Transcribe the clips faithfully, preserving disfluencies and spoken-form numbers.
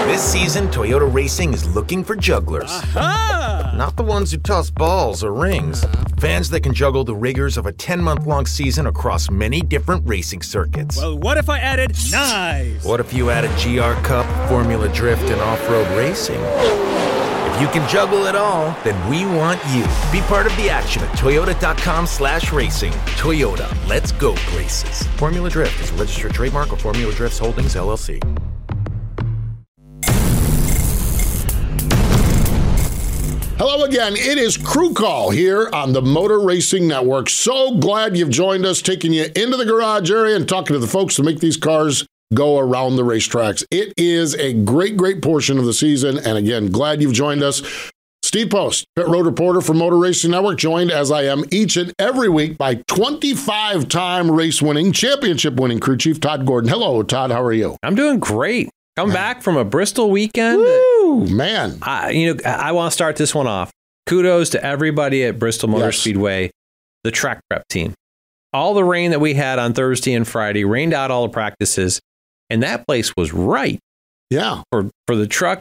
This season, Toyota Racing is looking for jugglers. Aha! Not the ones who toss balls or rings. Fans that can juggle the rigors of a ten-month-long season across many different racing circuits. Well, what if I added knives? What if you added G R Cup, Formula Drift, and off-road racing? If you can juggle it all, then we want you. Be part of the action at toyota.com slash racing. Toyota, let's go places. Formula Drift is a registered trademark of Formula Drifts Holdings, L L C. Hello again. It is Crew Call here on the Motor Racing Network. So glad you've joined us, taking you into the garage area and talking to the folks to make these cars go around the racetracks. It is a great, great portion of the season. And again, glad you've joined us. Steve Post, pit road reporter for Motor Racing Network, joined as I am each and every week by twenty-five time race winning, championship winning crew chief Todd Gordon. Hello, Todd. How are you? I'm doing great. Come back from a Bristol weekend. Woo, man. I, you know, I want to start this one off. Kudos to everybody at Bristol Motor Yes. Speedway, the track prep team. All the rain that we had on Thursday and Friday rained out all the practices, and that place was right Yeah. for, for the truck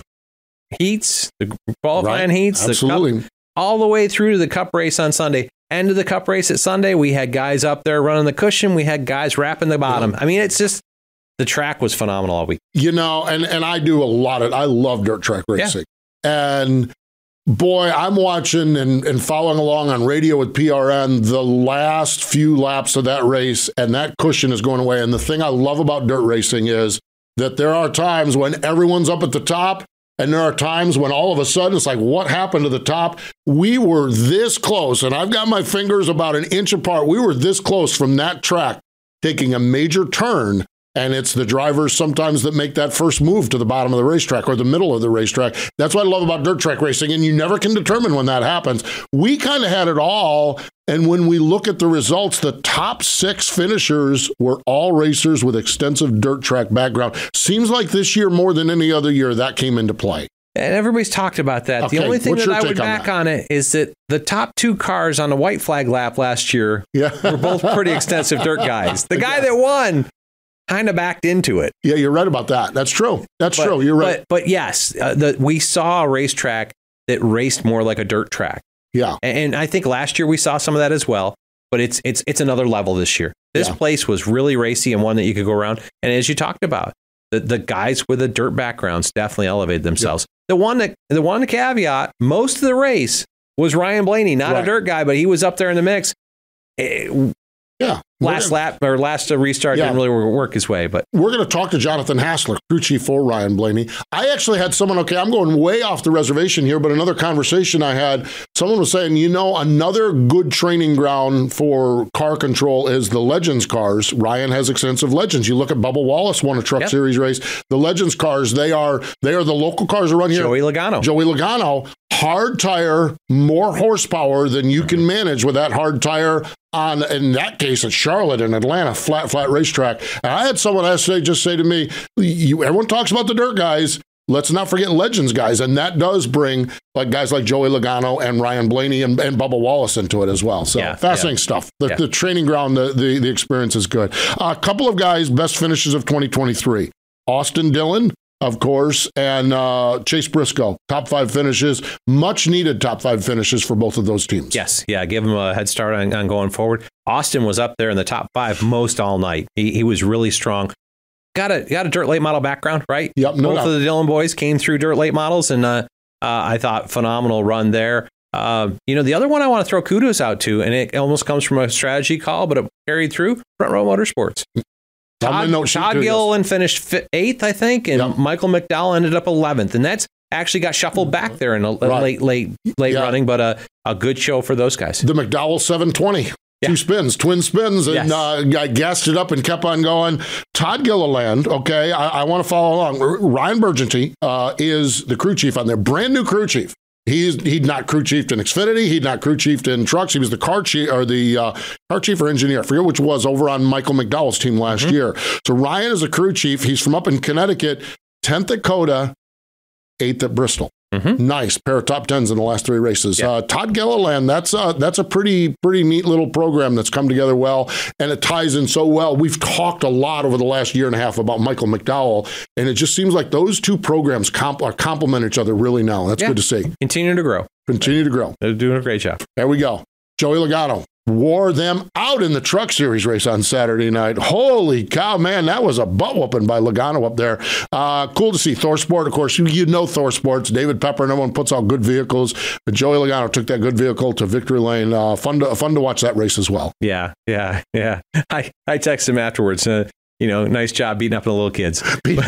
heats, the qualifying Right. heats, Absolutely. the cup, all the way through to the cup race on Sunday. End of the cup race at Sunday, we had guys up there running the cushion. We had guys wrapping the bottom. Yeah. I mean, it's just, the track was phenomenal all week. You know, and, and I do a lot of, I love dirt track racing. Yeah. And boy, I'm watching and, and following along on radio with P R N the last few laps of that race, and that cushion is going away. And the thing I love about dirt racing is that there are times when everyone's up at the top, and there are times when all of a sudden it's like, what happened to the top? We were this close, and I've got my fingers about an inch apart. We were this close from that track taking a major turn. And it's the drivers sometimes that make that first move to the bottom of the racetrack or the middle of the racetrack. That's what I love about dirt track racing, and you never can determine when that happens. We kind of had it all, and when we look at the results, the top six finishers were all racers with extensive dirt track background. Seems like this year, more than any other year, that came into play. And everybody's talked about that. Okay, the only thing what's that your I would take on back that? on it is that the top two cars on the white flag lap last year Yeah. were both pretty extensive dirt guys. The guy that won kind of backed into it. Yeah, you're right about that. That's true. That's But, true. You're right. But, but yes, uh, the, we saw a racetrack that raced more like a dirt track. Yeah. And, and I think last year we saw some of that as well. But it's it's it's another level this year. This Yeah. place was really racy and one that you could go around. And as you talked about, the, the guys with the dirt backgrounds definitely elevated themselves. The one that the one caveat, most of the race was Ryan Blaney, not Right. a dirt guy, but he was up there in the mix. Eh, Yeah. last lap or last uh, restart Yeah. didn't really work his way, but We're going to talk to Jonathan Hassler, crew chief for Ryan Blaney. I actually had someone, okay, I'm going way off the reservation here, but another conversation I had, someone was saying, you know, another good training ground for car control is the Legends cars. Ryan has extensive Legends. You look at Bubba Wallace won a Truck Yep. Series race. The Legends cars, they are they are the local cars that run here. Joey Logano. Joey Logano, hard tire, more horsepower than you can manage with that hard tire on, in that case, at Charlotte and Atlanta, flat, flat racetrack. And I had someone yesterday just say to me, you, everyone talks about the dirt guys. Let's not forget Legends guys. And that does bring like guys like Joey Logano and Ryan Blaney and, and Bubba Wallace into it as well. So Yeah, fascinating yeah. stuff. The, Yeah. the training ground, the, the, the experience is good. A couple of guys, best finishes of twenty twenty-three. Austin Dillon, of course, and uh, Chase Briscoe, top five finishes, much needed top five finishes for both of those teams. Yes, yeah, give him a head start on, on going forward. Austin was up there in the top five most all night. He, he was really strong. Got a got a dirt late model background, right? Yep, no Both doubt. of the Dillon boys came through dirt late models, and uh, uh, I thought phenomenal run there. Uh, you know, the other one I want to throw kudos out to, and it almost comes from a strategy call, but it carried through, Front Row Motorsports. I'm gonna Todd, note sheet Todd too, yes. Gilliland finished fi- eighth, I think, and Yep. Michael McDowell ended up eleventh, and that's actually got shuffled back there in a Right. late, late, late Yeah. running, but a, a good show for those guys. The McDowell seven twenty. Yeah. Two spins, twin spins, and Yes. uh, I gassed it up and kept on going. Todd Gilliland, okay, I, I want to follow along. R- Ryan Burgenty uh, is the crew chief on there, brand new crew chief. He's he'd not crew chiefed in Xfinity. He'd not crew chiefed in trucks. He was the car chief or the uh, car chief or engineer. I forget which was over on Michael McDowell's team last Mm-hmm. year. So Ryan is a crew chief. He's from up in Connecticut, tenth at Coda, eighth at Bristol. Mm-hmm. Nice pair of top tens in the last three races. Yeah. Uh, Todd Gilliland, that's a, that's a pretty pretty neat little program that's come together well, and it ties in so well. We've talked a lot over the last year and a half about Michael McDowell, and it just seems like those two programs comp- are complement each other really now. That's yeah. good to see. Continue to grow. Continue to grow. They're doing a great job. There we go. Joey Logano wore them out in the Truck Series race on Saturday night. Holy cow, man, that was a butt whooping by Logano up there. Uh, cool to see. Thor Sport, of course, you, you know Thor Sports. David Pepper and everyone puts out good vehicles, but Joey Logano took that good vehicle to victory lane. Uh, fun to fun to watch that race as well. Yeah, yeah, yeah. I, I texted him afterwards. Uh, you know, nice job beating up the little kids. but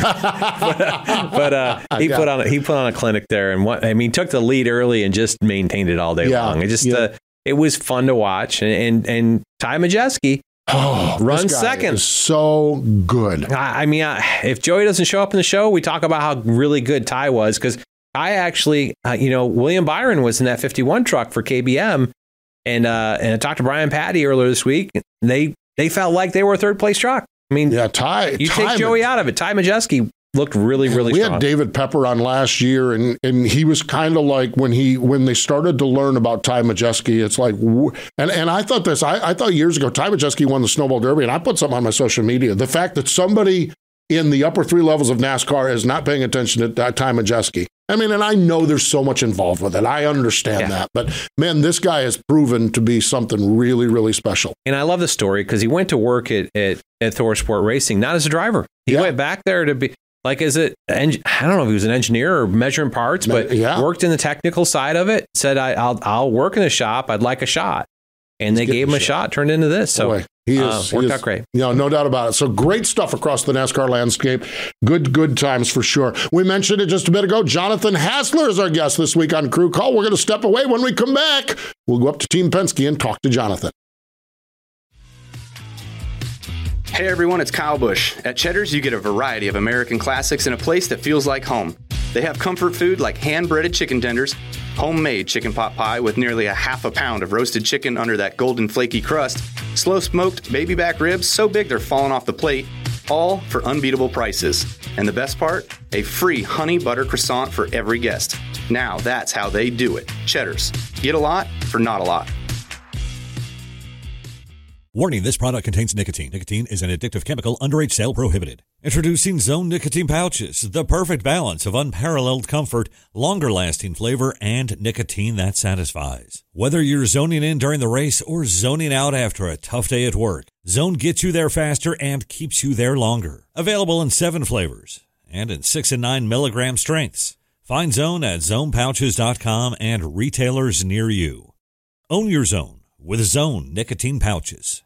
but uh, he yeah. put on a, he put on a clinic there, and what I mean, took the lead early and just maintained it all day yeah. long. It just. Yeah. Uh, It was fun to watch, and and, and Ty Majeski oh, runs second. Is so good. I, I mean, I, if Joey doesn't show up in the show, we talk about how really good Ty was, because I actually, uh, you know, William Byron was in that fifty-one truck for K B M, and uh, and I talked to Brian Patty earlier this week. And they they felt like they were a third place truck. I mean, yeah, Ty. You Ty take Joey out of it. Ty Majeski looked really, really we strong. We had David Pepper on last year, and, and he was kind of like when he when they started to learn about Ty Majeski, it's like, and, and I thought this, I, I thought years ago, Ty Majeski won the Snowball Derby, and I put something on my social media. The fact that somebody in the upper three levels of NASCAR is not paying attention to Ty Majeski. I mean, and I know there's so much involved with it. I understand yeah. that. But, man, this guy has proven to be something really, really special. And I love the story because he went to work at, at, at Thor Sport Racing, not as a driver. He yeah. went back there to be... Like, is it, I don't know if he was an engineer or measuring parts, but yeah. worked in the technical side of it, said, I, I'll I'll work in the shop. I'd like a shot. And He's they gave him a shot. shot, turned into this. So Boy, he is, uh, worked he is, out great. You know, no doubt about it. So great stuff across the NASCAR landscape. Good, good times for sure. We mentioned it just a bit ago. Jonathan Hassler is our guest this week on Crew Call. We're going to step away. When we come back, we'll go up to Team Penske and talk to Jonathan. Hey everyone, it's Kyle Busch. At Cheddar's, you get a variety of American classics in a place that feels like home. They have comfort food like hand-breaded chicken tenders, homemade chicken pot pie with nearly a half a pound of roasted chicken under that golden flaky crust, slow-smoked baby back ribs so big they're falling off the plate, all for unbeatable prices. And the best part? A free honey butter croissant for every guest. Now that's how they do it. Cheddar's. Get a lot for not a lot. Warning, this product contains nicotine. Nicotine is an addictive chemical. Underage sale prohibited. Introducing Zone Nicotine Pouches, the perfect balance of unparalleled comfort, longer-lasting flavor, and nicotine that satisfies. Whether you're zoning in during the race or zoning out after a tough day at work, Zone gets you there faster and keeps you there longer. Available in seven flavors and in six and nine milligram strengths. Find Zone at zone pouches dot com and retailers near you. Own your Zone with Zone Nicotine Pouches.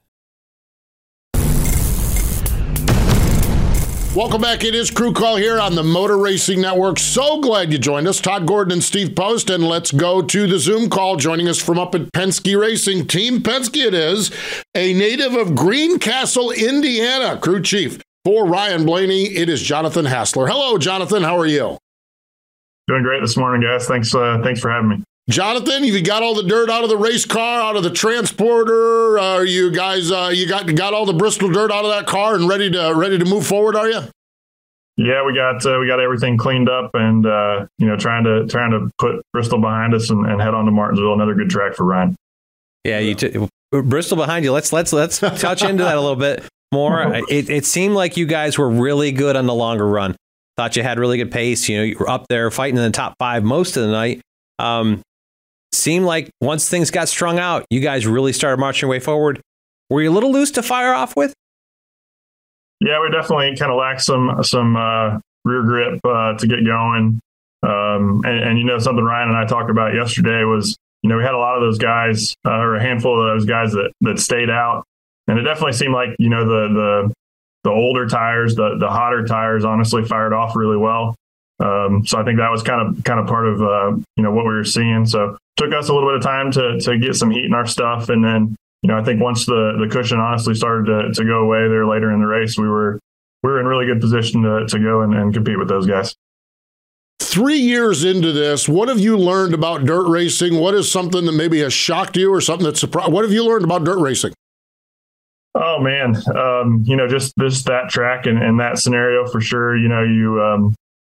Welcome back. It is Crew Call here on the Motor Racing Network. So glad you joined us. Todd Gordon and Steve Post. And let's go to the Zoom call. Joining us from up at Penske Racing, Team Penske it is, a native of Greencastle, Indiana, crew chief for Ryan Blaney. It is Jonathan Hassler. Hello, Jonathan. How are you? Doing great this morning, guys. Thanks, uh, thanks for having me. Jonathan, have you got all the dirt out of the race car, out of the transporter? Are uh, you guys, uh, you got got all the Bristol dirt out of that car and ready to ready to move forward? Are you? Yeah, we got uh, we got everything cleaned up, and uh, you know, trying to trying to put Bristol behind us and, and head on to Martinsville. Another good track for Ryan. Yeah, you t- Bristol behind you. Let's let's let's touch into that a little bit more. It, it seemed like you guys were really good on the longer run. Thought you had really good pace. You know, you were up there fighting in the top five most of the night. Um, Seemed like once things got strung out, you guys really started marching your way forward. Were you a little loose to fire off with? Yeah, we definitely kind of lacked some some uh, rear grip uh, to get going. Um, and, and, you know, something Ryan and I talked about yesterday was, you know, we had a lot of those guys uh, or a handful of those guys that, that stayed out. And it definitely seemed like, you know, the the the older tires, the the hotter tires, honestly fired off really well. Um, so I think that was kind of kind of part of, uh, you know, what we were seeing. So took us a little bit of time to to get some heat in our stuff. And then, you know, I think once the, the cushion honestly started to, to go away there later in the race, we were we were in really good position to, to go and, and compete with those guys. Three years into this, what have you learned about dirt racing? What is something that maybe has shocked you or something that surprised? What have you learned about dirt racing? Oh, man, um, you know, just this that track and, and that scenario for sure. You know, you um,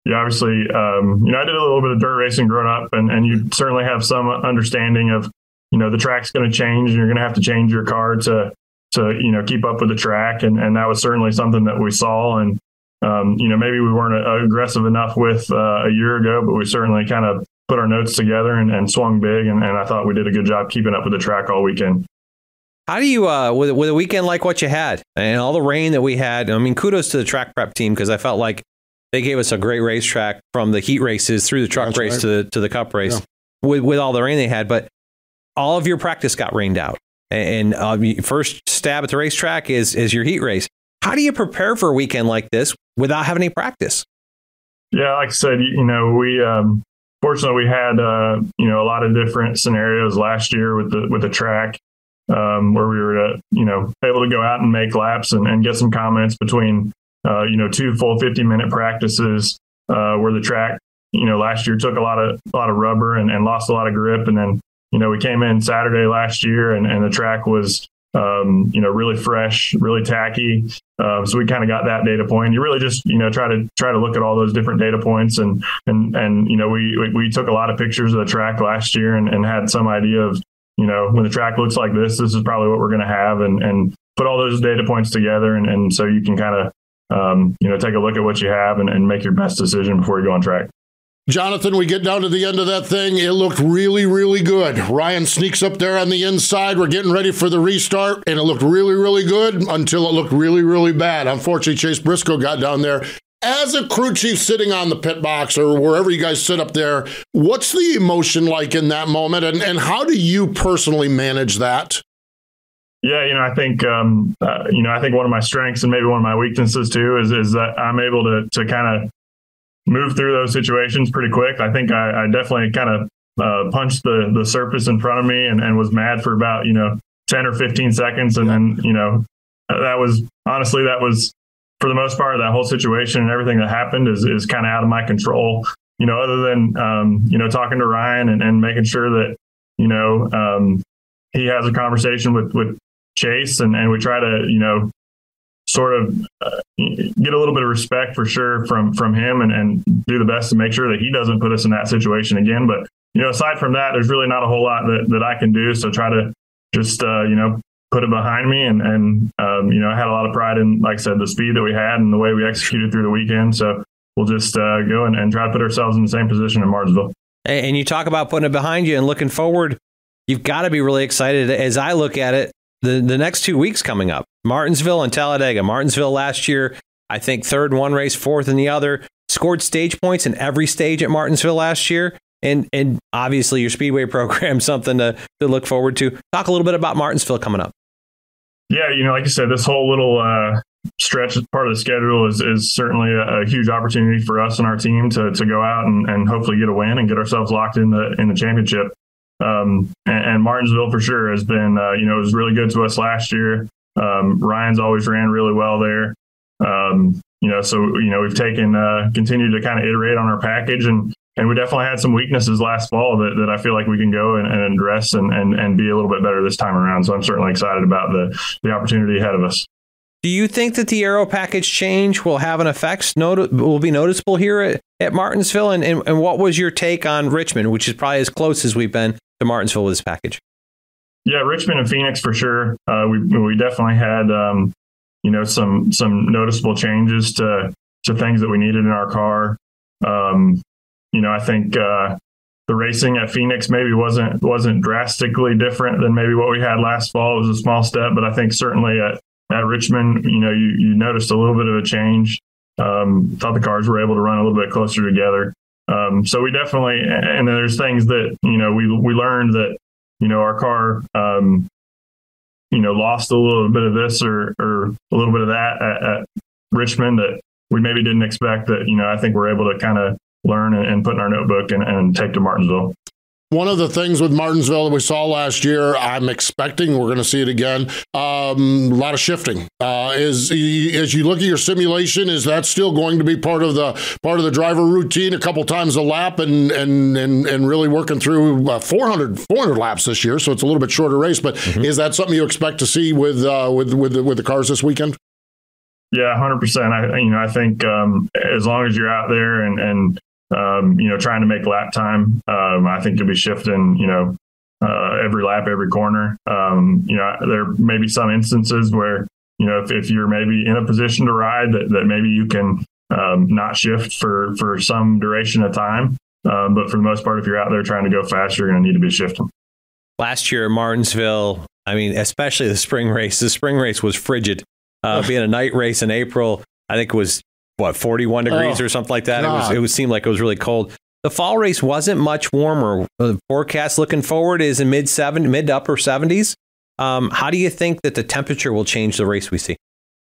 you obviously, um, you know, I did a little bit of dirt racing growing up, and, and you certainly have some understanding of, you know, the track's going to change and you're going to have to change your car to, to, you know, keep up with the track. And, and that was certainly something that we saw. And, um, you know, maybe we weren't aggressive enough with uh, a year ago, but we certainly kind of put our notes together and, and swung big. And, and I thought we did a good job keeping up with the track all weekend. How do you, uh, with, with a weekend like what you had and all the rain that we had, I mean, kudos to the track prep team, because I felt like they gave us a great racetrack from the heat races through the truck That's race right. to the to the cup race yeah. with, with all the rain they had. But all of your practice got rained out. And uh, first stab at the racetrack is is your heat race. How do you prepare for a weekend like this without having any practice? Yeah, like I said, you know, we um, fortunately we had uh, you know a lot of different scenarios last year with the with the track um, where we were uh, you know able to go out and make laps and, and get some comments between uh, you know two full fifty minute practices uh, where the track you know last year took a lot of a lot of rubber and, and lost a lot of grip, and then you know we came in Saturday last year and, and the track was um, you know really fresh, really tacky. Um, so we kind of got that data point. You really just, you know, try to try to look at all those different data points. And, and, and, you know, we, we, we took a lot of pictures of the track last year and, and had some idea of, you know, when the track looks like this, this is probably what we're going to have, and, and put all those data points together. And, and so you can kind of, um, you know, take a look at what you have and, and make your best decision before you go on track. Jonathan, we get down to the end of that thing. It looked really, really good. Ryan sneaks up there on the inside. We're getting ready for the restart, and it looked really, really good until it looked really, really bad. Unfortunately, Chase Briscoe got down there. As a crew chief sitting on the pit box or wherever you guys sit up there, what's the emotion like in that moment, and, and how do you personally manage that? Yeah, you know, I think, um, uh, you know, I think one of my strengths and maybe one of my weaknesses too is is that I'm able to to kind of move through those situations pretty quick. I think I, I definitely kind of uh, punched the the surface in front of me and, and was mad for about, you know, ten or fifteen seconds. And then, you know, that was honestly, that was for the most part, that whole situation and everything that happened is, is kind of out of my control, you know, other than, um, you know, talking to Ryan and, and making sure that, you know, um, he has a conversation with, with Chase and, and we try to, you know, sort of uh, get a little bit of respect for sure from, from him and, and do the best to make sure that he doesn't put us in that situation again. But, you know, aside from that, there's really not a whole lot that, that I can do. So try to just, uh, you know, put it behind me. And, and um, you know, I had a lot of pride in, like I said, the speed that we had and the way we executed through the weekend. So we'll just uh, go and, and try to put ourselves in the same position in Martinsville. And you talk about putting it behind you and looking forward. You've got to be really excited. As I look at it, the, the next two weeks coming up, Martinsville and Talladega. Martinsville last year, I think third in one race, fourth in the other, scored stage points in every stage at Martinsville last year. And and obviously your Speedway program, something to, to look forward to. Talk a little bit about Martinsville coming up. Yeah, you know, like you said, this whole little uh, stretch as part of the schedule is, is certainly a, a huge opportunity for us and our team to to go out and, and hopefully get a win and get ourselves locked in the in the championship. Um, and, and Martinsville for sure has been, uh, you know, it was really good to us last year. Um, Ryan's always ran really well there. Um, you know, so, you know, we've taken, uh, continued to kind of iterate on our package, and, and we definitely had some weaknesses last fall that, that I feel like we can go and, and address and, and, and be a little bit better this time around. So I'm certainly excited about the, the opportunity ahead of us. Do you think that the aero package change will have an effect, not- will be noticeable here at, at Martinsville? And, and, and what was your take on Richmond, which is probably as close as we've been to Martinsville with this package? Yeah, Richmond and Phoenix for sure. Uh, we we definitely had um, you know some some noticeable changes to to things that we needed in our car. Um, you know, I think uh, the racing at Phoenix maybe wasn't wasn't drastically different than maybe what we had last fall. It was a small step, but I think certainly at at Richmond, you know, you you noticed a little bit of a change. Um, thought the cars were able to run a little bit closer together. Um, so we definitely, and then there's things that you know we we learned that. You know, our car, um, you know, lost a little bit of this or, or a little bit of that at, at Richmond that we maybe didn't expect that, you know, I think we're able to kind of learn and, and put in our notebook and, and take to Martinsville. One of the things with Martinsville that we saw last year, I'm expecting we're going to see it again, um, a lot of shifting. Uh, is as you look at your simulation, is that still going to be part of the part of the driver routine a couple times a lap and and and, and really working through uh, four hundred, four hundred laps this year? So it's a little bit shorter race, but mm-hmm. Is that something you expect to see with uh, with with the, with the cars this weekend? Yeah, one hundred percent. I, you know, I think um, as long as you're out there and, and um, you know, trying to make lap time, um, I think you'll be shifting, you know, uh, every lap, every corner. Um, you know, there may be some instances where, you know, if, if you're maybe in a position to ride that, that maybe you can um, not shift for, for some duration of time. Um, but for the most part, if you're out there trying to go fast, you're going to need to be shifting. Last year at Martinsville, I mean, especially the spring race, the spring race was frigid. Uh, being a night race in April, I think it was, what, forty-one degrees oh, or something like that. God. It was. It was seemed like it was really cold. The fall race wasn't much warmer. The forecast looking forward is in mid seven, mid to upper seventies. Um, how do you think that the temperature will change the race we see?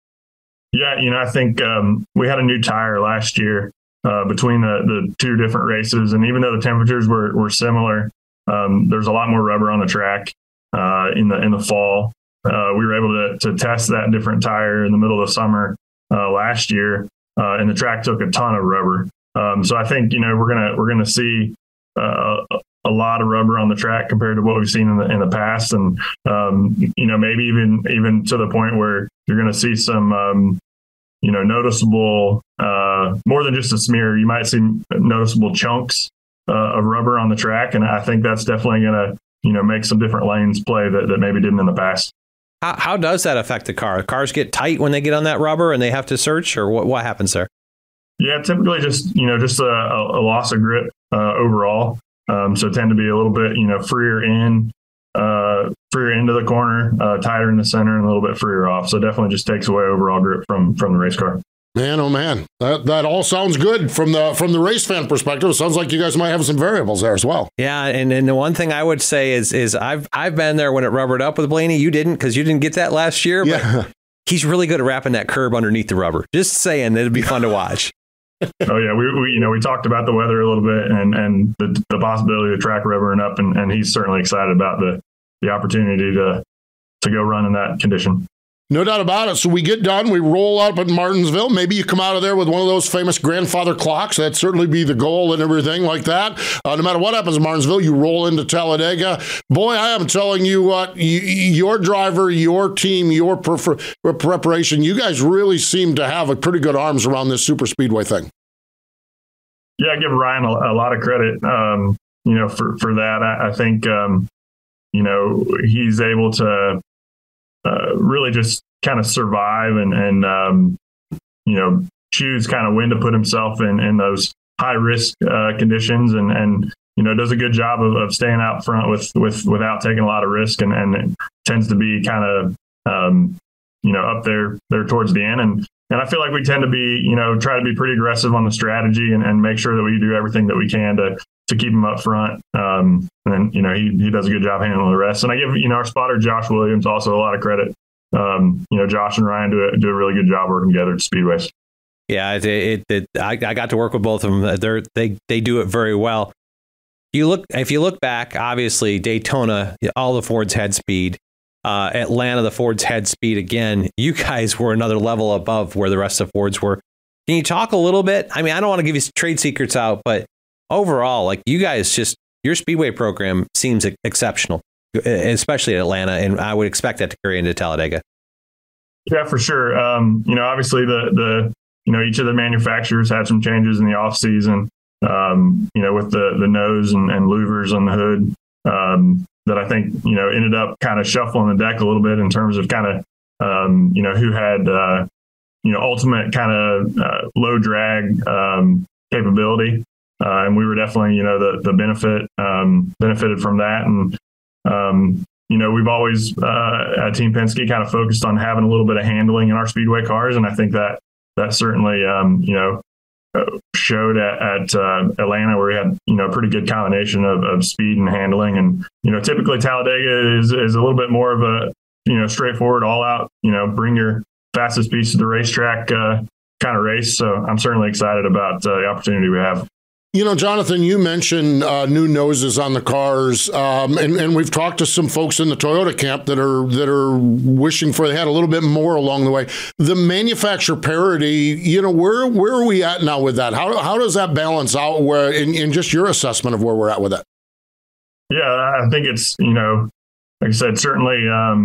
Yeah, you know, I think um, we had a new tire last year uh, between the, the two different races, and even though the temperatures were were similar, um, there's a lot more rubber on the track uh, in the in the fall. Uh, we were able to to test that different tire in the middle of the summer uh, last year, uh, and the track took a ton of rubber. Um, so I think you know we're gonna we're gonna see uh, a lot of rubber on the track compared to what we've seen in the in the past, and um, you know maybe even even to the point where you're gonna see some um, you know noticeable uh, more than just a smear. You might see noticeable chunks uh, of rubber on the track, and I think that's definitely gonna you know make some different lanes play that, that maybe didn't in the past. How, how does that affect the car? Cars get tight when they get on that rubber and they have to search, or what, what happens there? Yeah, typically just, you know, just a, a loss of grip uh, overall. Um, so tend to be a little bit, you know, freer in, uh, freer into the corner, uh, tighter in the center, and a little bit freer off. So definitely just takes away overall grip from from the race car. Man, oh man, that that all sounds good from the from the race fan perspective. It sounds like you guys might have some variables there as well. Yeah, and, and the one thing I would say is is I've I've been there when it rubbered up with Blaney. You didn't, because you didn't get that last year. But yeah. He's really good at wrapping that curb underneath the rubber. Just saying, it'd be fun to watch. Oh yeah, we, we you know we talked about the weather a little bit and and the, the possibility of the track rubbering up, and, and he's certainly excited about the the opportunity to to go run in that condition. No doubt about it. So we get done, we roll up at Martinsville. Maybe you come out of there with one of those famous grandfather clocks. That'd certainly be the goal and everything like that. Uh, no matter what happens in Martinsville, you roll into Talladega. Boy, I am telling you what, you, your driver, your team, your prefer- preparation, you guys really seem to have a pretty good arms around this super speedway thing. Yeah, I give Ryan a, a lot of credit, um, you know, for, for that. I, I think, um, you know, he's able to Uh, really just kind of survive and, and um, you know, choose kind of when to put himself in, in those high risk uh, conditions, and, and, you know, does a good job of, of staying out front with, with, without taking a lot of risk, and, and it tends to be kind of, um, you know, up there, there towards the end. And, and I feel like we tend to be, you know, try to be pretty aggressive on the strategy and, and make sure that we do everything that we can to, to keep him up front. Um, and, you know, he, he does a good job handling the rest. And I give, you know, our spotter, Josh Williams, also a lot of credit. Um, you know, Josh and Ryan do a, do a really good job working together at Speedways. Yeah, it, it, it, I, I got to work with both of them. They're, they they do it very well. You look if you look back, obviously Daytona, all the Fords had speed. Uh, Atlanta, the Fords had speed again. You guys were another level above where the rest of the Fords were. Can you talk a little bit? I mean, I don't want to give you trade secrets out, but overall, like you guys, just your speedway program seems exceptional, especially at Atlanta, and I would expect that to carry into Talladega. Yeah, for sure. Um, you know, obviously the the you know each of the manufacturers had some changes in the off season. Um, you know, with the the nose and, and louvers on the hood, um, that I think you know ended up kind of shuffling the deck a little bit in terms of kind of um, you know who had uh, you know ultimate kind of uh, low drag um, capability. Uh, and we were definitely, you know, the the benefit um, benefited from that. And, um, you know, we've always uh, at Team Penske kind of focused on having a little bit of handling in our speedway cars. And I think that that certainly, um, you know, showed at, at uh, Atlanta, where we had, you know, a pretty good combination of, of speed and handling. And, you know, typically Talladega is, is a little bit more of a, you know, straightforward, all out, you know, bring your fastest piece to the racetrack uh, kind of race. So I'm certainly excited about uh, the opportunity we have. You know, Jonathan, you mentioned uh, new noses on the cars, um, and, and we've talked to some folks in the Toyota camp that are that are wishing for they had a little bit more along the way. The manufacturer parity, you know, where where are we at now with that? How how does that balance out? Where in, in just your assessment of where we're at with it? Yeah, I think it's you know, like I said, certainly um,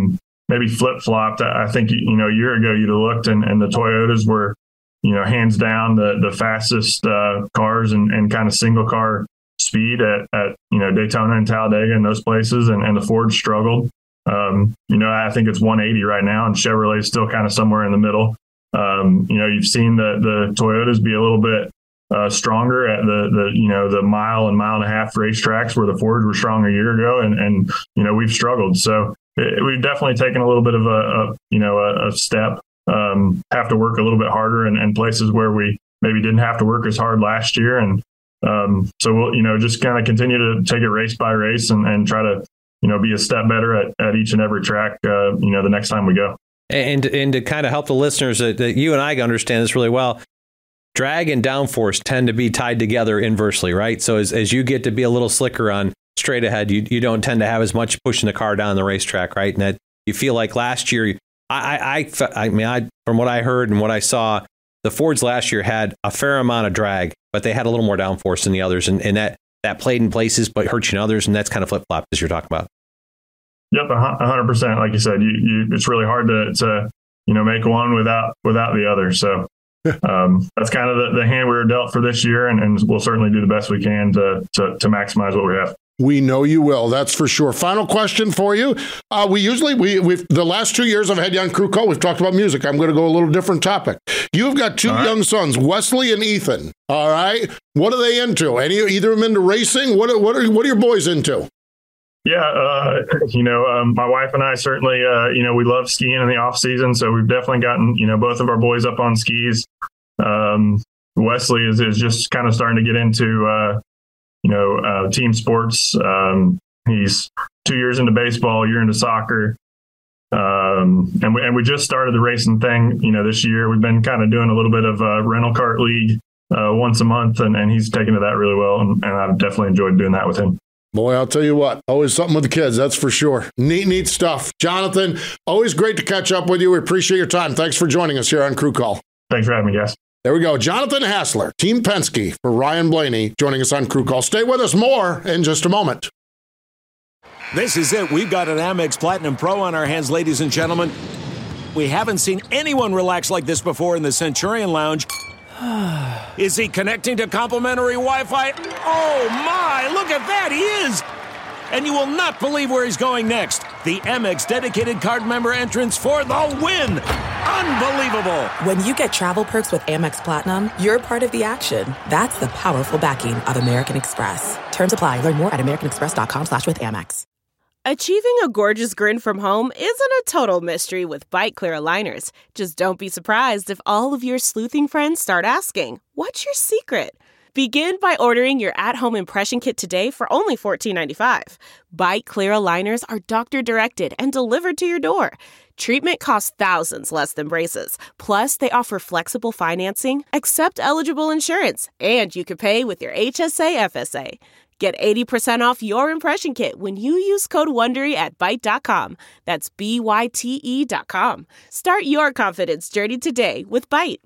maybe flip flopped. I think you know a year ago you'd have looked and, and the Toyotas were, you know, hands down the the fastest uh, cars and, and kind of single car speed at, at you know Daytona and Talladega and those places, and, and the Ford struggled. Um, you know, I think it's one eighty right now, and Chevrolet is still kind of somewhere in the middle. Um, you know, you've seen the the Toyotas be a little bit uh, stronger at the the you know the mile and mile and a half racetracks where the Fords were strong a year ago, and and you know we've struggled. So it, we've definitely taken a little bit of a, a you know a, a step. Um, have to work a little bit harder in, in places where we maybe didn't have to work as hard last year, and um, so we'll you know just kind of continue to take it race by race and, and try to you know, be a step better at, at each and every track, uh, you know, the next time we go. And and to kind of help the listeners that, that you and I understand this really well, drag and downforce tend to be tied together inversely, right? So as, as you get to be a little slicker on straight ahead, you, you don't tend to have as much pushing the car down the racetrack, right? And that you feel like last year, I, I, I, I mean, I, from what I heard and what I saw, the Fords last year had a fair amount of drag, but they had a little more downforce than the others. And, and that, that played in places, but hurt you in others. And that's kind of flip-flop as you're talking about. Yep, a hundred percent. Like you said, you, you, it's really hard to, to, you know, make one without without the other. So um, that's kind of the, the hand we were dealt for this year, and, and we'll certainly do the best we can to, to to maximize what we have. We know you will. That's for sure. Final question for you. Uh, we usually, we, we've, the last two years I've had you on Crew Call, we've talked about music. I'm going to go a little different topic. You've got two right. young sons, Wesley and Ethan. All right. What are they into? Any, either of them into racing? What, what are, what are your boys into? Yeah. Uh, you know, um, my wife and I certainly, uh, you know, we love skiing in the off season. So we've definitely gotten, you know, both of our boys up on skis. Um, Wesley is, is just kind of starting to get into, uh, you know, uh, team sports. Um, he's two years into baseball, a year into soccer. Um, and we, and we just started the racing thing, you know, this year. We've been kind of doing a little bit of a rental kart league uh, once a month, and, and he's taken to that really well. And, and I've definitely enjoyed doing that with him. Boy, I'll tell you what, always something with the kids, that's for sure. Neat, neat stuff. Jonathan, always great to catch up with you. We appreciate your time. Thanks for joining us here on Crew Call. Thanks for having me, guys. There we go. Jonathan Hassler, Team Penske for Ryan Blaney, joining us on Crew Call. Stay with us more in just a moment. This is it. We've got an Amex Platinum Pro on our hands, ladies and gentlemen. We haven't seen anyone relax like this before in the Centurion Lounge. Is he connecting to complimentary Wi-Fi? Oh, my. Look at that. He is. And you will not believe where he's going next. The Amex dedicated card member entrance for the win. Unbelievable. When you get travel perks with Amex Platinum, you're part of the action. That's the powerful backing of American Express. Terms apply. Learn more at americanexpress.com slash with Amex. Achieving a gorgeous grin from home isn't a total mystery with Bite Clear aligners. Just don't be surprised if all of your sleuthing friends start asking, what's your secret? Begin by ordering your at-home impression kit today for only fourteen ninety-five. Bite Clear aligners are doctor-directed and delivered to your door. Treatment costs thousands less than braces. Plus, they offer flexible financing, accept eligible insurance, and you can pay with your H S A F S A. Get eighty percent off your impression kit when you use code WONDERY at byte dot com. That's B Y T E dot com. Start your confidence journey today with Byte.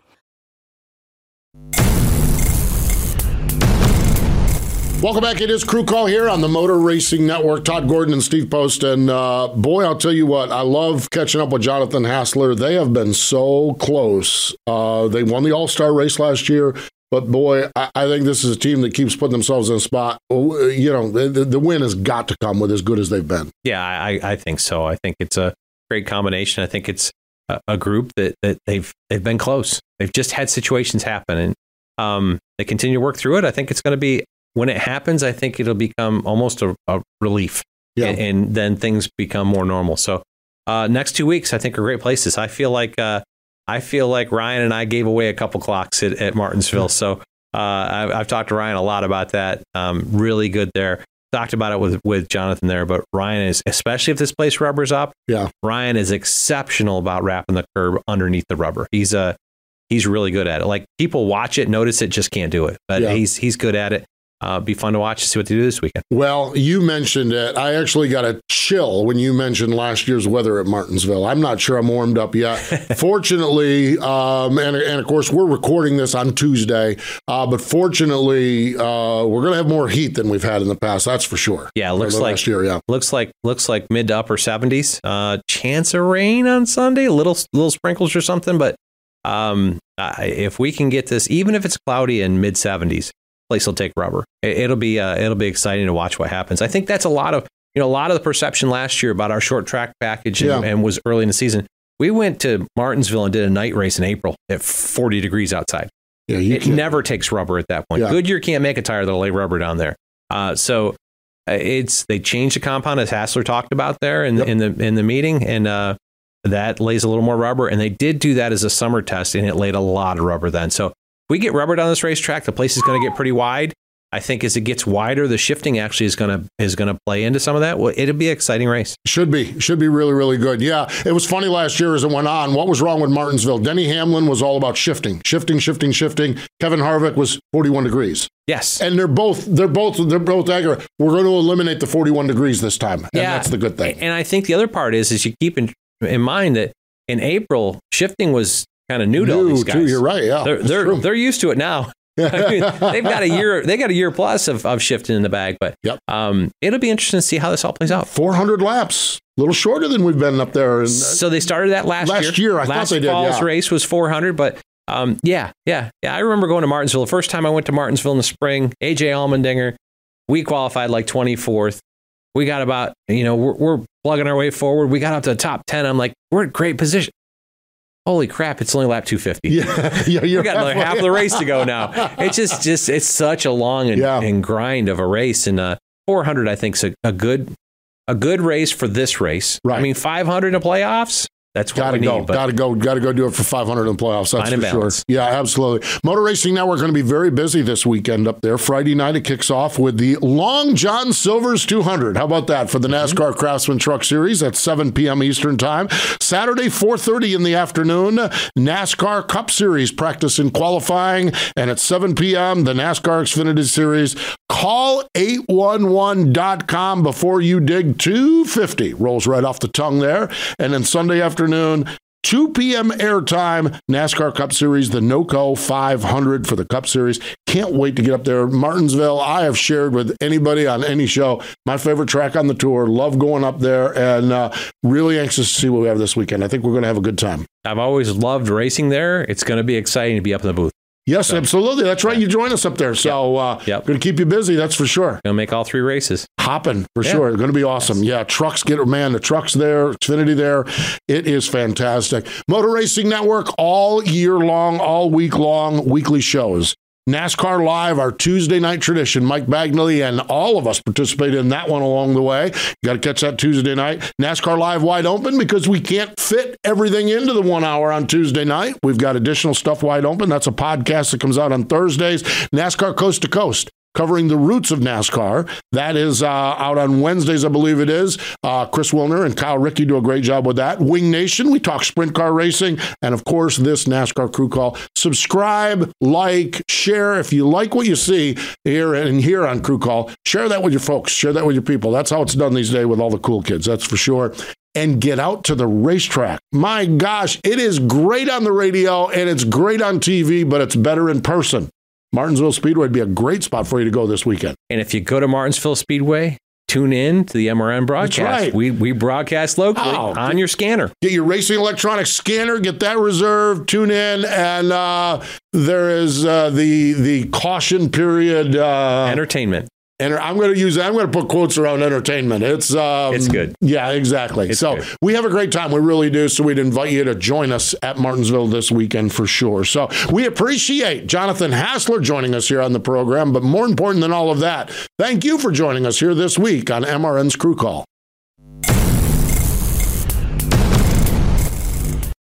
Welcome back. It is Crew Call here on the Motor Racing Network. Todd Gordon and Steve Post. And uh, boy, I'll tell you what, I love catching up with Jonathan Hassler. They have been so close. Uh, they won the All-Star race last year. But boy, I, I think this is a team that keeps putting themselves in a spot. You know, the, the win has got to come with as good as they've been. Yeah, I, I think so. I think it's a great combination. I think it's a, a group that, that they've they've been close. They've just had situations happen, and um, they continue to work through it. I think it's going to be, when it happens, I think it'll become almost a, a relief, yeah. and, and then things become more normal. So uh, next two weeks, I think, are great places. I feel like uh, I feel like Ryan and I gave away a couple clocks at, at Martinsville. So uh, I've, I've talked to Ryan a lot about that. Um, really good there. Talked about it with, with Jonathan there, but Ryan is, especially if this place rubbers up, yeah. Ryan is exceptional about wrapping the curb underneath the rubber. He's a, he's really good at it. Like, people watch it, notice it, just can't do it, but yeah. he's, he's good at it. uh, be fun to watch and see what they do this weekend. Well, you mentioned it. I actually got a chill when you mentioned last year's weather at Martinsville. I'm not sure I'm warmed up yet. Fortunately, um, and, and of course, we're recording this on Tuesday, uh, but fortunately, uh, we're going to have more heat than we've had in the past. That's for sure. Yeah, looks like last year. Yeah, looks like looks like mid to upper seventies. Uh, chance of rain on Sunday, little little sprinkles or something, but um, I, if we can get this, even if it's cloudy in mid seventies, place will take rubber. It, it'll be uh, it'll be exciting to watch what happens. I think that's a lot of you know a lot of the perception last year about our short track package and, Yeah. and was early in the season. We went to Martinsville and did a night race in April at forty degrees outside. yeah. You It can't- never takes rubber at that point. Yeah. Goodyear can't make a tire that'll lay rubber down there. Uh, so uh, it's they changed the compound as Hassler talked about there in, Yep. in the in the meeting, and uh, that lays a little more rubber. And they did do that as a summer test, and it laid a lot of rubber then. So if we get rubber down this racetrack, the place is going to get pretty wide. I think as it gets wider, the shifting actually is going to is going to play into some of that. Well, it'll be an exciting race. Should be. Should be really, really good. Yeah. It was funny last year as it went on. What was wrong with Martinsville? Denny Hamlin was all about shifting, shifting, shifting, shifting. Kevin Harvick was forty-one degrees. Yes. And they're both, they're both, they're both accurate. We're going to eliminate the forty-one degrees this time. And Yeah. that's the good thing. And I think the other part is, is you keep in, in mind that in April, shifting was kind of new to all New, these guys. too. You're right. Yeah. They're, That's they're, true. they're used to it now. I mean, they've got a year. They got a year plus of, of shifting in the bag, but Yep. um, it'll be interesting to see how this all plays out. four hundred laps. A little shorter than we've been up there. And, So they started that last, Last year, I thought last they did, fall's yeah. race was four hundred, but um, yeah, yeah, yeah. I remember going to Martinsville. The first time I went to Martinsville in the spring, A J Allmendinger, we qualified like twenty-fourth. We got about, you know, we're, we're plugging our way forward. We got up to the top ten. I'm like, we're in great position. Holy crap, it's only lap two fifty. yeah, yeah, you're We got another halfway. half of the race to go now. It's just, just it's such a long and, Yeah. and grind of a race. And uh, four hundred, I think, is a, a good a good race for this race. Right. I mean, five hundred in the playoffs, that's what Gotta we go. need. But Gotta go. Gotta go do it for five hundred in playoffs. That's Fine and for sure. balanced. Yeah, absolutely. Motor Racing Network going to be very busy this weekend up there. Friday night it kicks off with the Long John Silver's two hundred. How about that for the NASCAR Craftsman Truck Series at seven p.m. Eastern Time. Saturday, four thirty in the afternoon, NASCAR Cup Series practice and qualifying. And at seven p.m., the NASCAR Xfinity Series. Call eight one one dot com before you dig two fifty. Rolls right off the tongue there. And then Sunday afternoon, two p.m. airtime, NASCAR Cup Series, the NOCO five hundred for the Cup Series. Can't wait to get up there. Martinsville, I have shared with anybody on any show, my favorite track on the tour. Love going up there and uh, really anxious to see what we have this weekend. I think we're going to have a good time. I've always loved racing there. It's going to be exciting to be up in the booth. Yes, absolutely. That's right. You join us up there. So uh, Yep. going to keep you busy, that's for sure. Going to make all three races. Hopping for Yeah. sure. Going to be awesome. Yeah, trucks get man, the trucks there, Xfinity there. It is fantastic. Motor Racing Network all year long, all week long, weekly shows. NASCAR Live, our Tuesday night tradition. Mike Bagnally and all of us participate in that one along the way. You got to catch that Tuesday night. NASCAR Live wide open because we can't fit everything into the one hour on Tuesday night. We've got additional stuff wide open. That's a podcast that comes out on Thursdays. NASCAR Coast to Coast, covering the roots of NASCAR. That is uh, out on Wednesdays, I believe it is. Uh, Chris Wilner and Kyle Rickey do a great job with that. Wing Nation, we talk sprint car racing. And of course, this NASCAR Crew Call. Subscribe, like, share. If you like what you see here and here on Crew Call, share that with your folks. Share that with your people. That's how it's done these days with all the cool kids. That's for sure. And get out to the racetrack. My gosh, it is great on the radio and it's great on T V, but it's better in person. Martinsville Speedway would be a great spot for you to go this weekend. And if you go to Martinsville Speedway, tune in to the M R N broadcast. That's right. We we broadcast locally Oh, on your scanner. Get your Racing Electronics scanner, get that reserved, tune in, and uh, there is uh, the the caution period. Uh, Entertainment. And I'm going to use, I'm going to put quotes around entertainment. It's um, It's good. Yeah, exactly. It's so good. we have a great time. We really do. So we'd invite you to join us at Martinsville this weekend for sure. So we appreciate Jonathan Hassler joining us here on the program. But more important than all of that, thank you for joining us here this week on M R N's Crew Call.